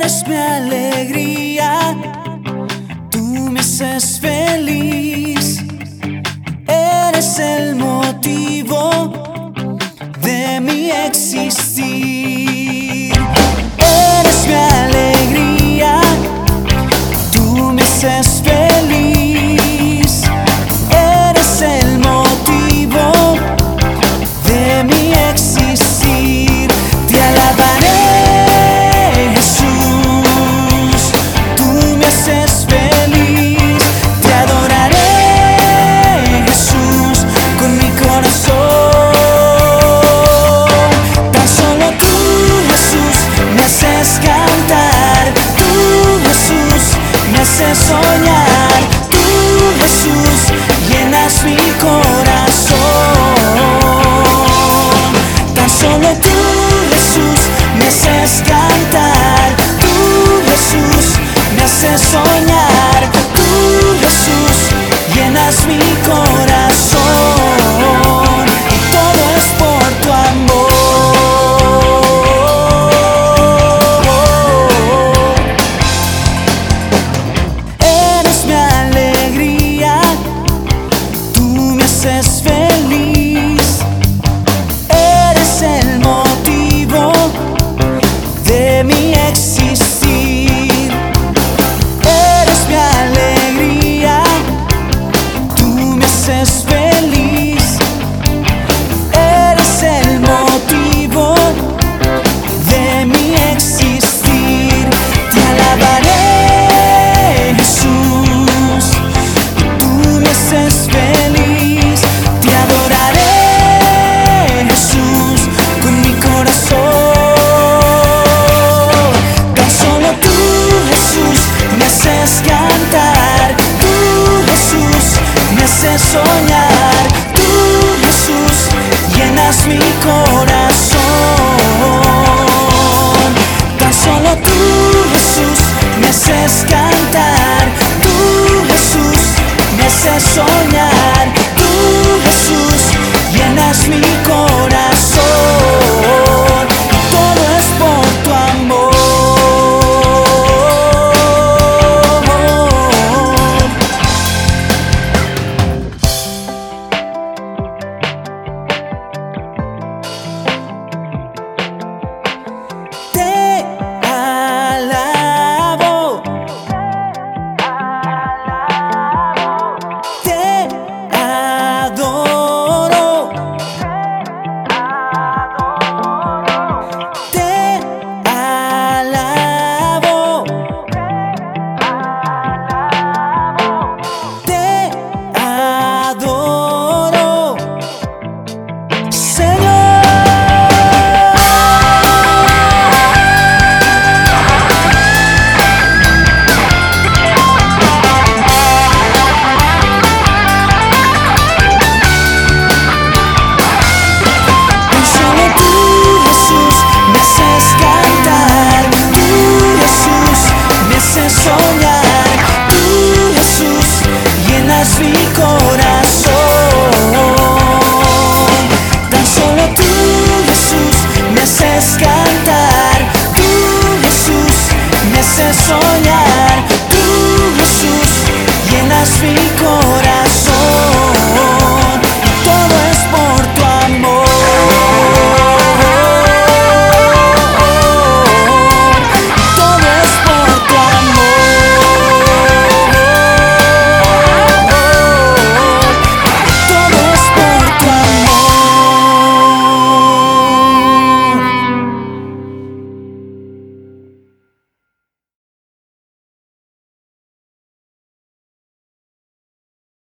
Eres mi alegría, tú me haces feliz. Eres el motivo de mi existir. Eres mi alegría, tú me haces feliz. Eres el motivo de mi existir. Te alabaré, Jesús, tú me haces feliz. Te adoraré, Jesús, con mi corazón. Tan solo tú, Jesús, me haces cantar. Tú, Jesús, me haces soñar. Tú, Jesús, llenas mi corazón. Tan solo tú, Jesús, me haces cantar. Tú, Jesús, me haces soñar. Tú, Jesús, llenas mi corazón. Y todo es por tu amor. Eres mi alegría, tú me haces feliz. Eres el motivo de mi existir. Eres mi alegría, tú me haces feliz. Eres el motivo de mi existir. Te alabaré, Jesús, tú me haces feliz. Te adoraré, Jesús, con mi corazón. Tan solo tú, Jesús, me haces cantar. Tú, Jesús, me haces soñar. Tú, Jesús, llenas mi corazón. Tan solo tú, Jesús, me haces cantar. Tú, Jesús, me haces soñar.